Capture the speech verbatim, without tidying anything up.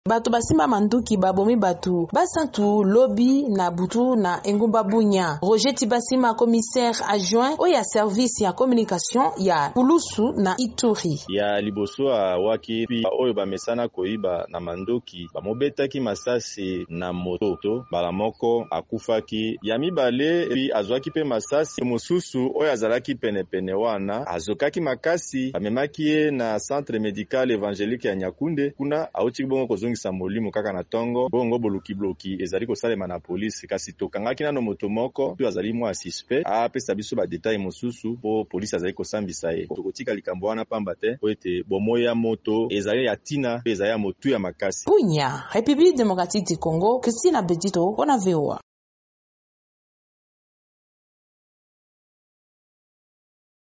Bato basimba manduki babomi batu basantu lobi na butu na engumba bunya. Roger Tibasima, commissaire adjoint oya service ya communication ya Pulusu na Ituri. Ya liboso a waki pi oyo bamesana koiba na mandoki bamobetaki masasi na moto bala moko akufaki ya mibale pi azwaki pe masasi mosusu oyo azalaki pene pene wana azokaki makasi bamemaki ye na centre médical évangélique ya Nyakunde kuna auti bongo kozongisa molimo kaka na tongo bongo boluki bloki ezali kosalema na police kasi tokangaki nano moto moko pi azali mwa suspect apesa biso ba detail mosusu po police azali kosambisa ye tokotika likambo wana pamba te po ete bomoya moto ezali ya tina pe ezali ya motu ya makasi. Bunya, République démocratique du Congo, Christina Bedito, on a V O A.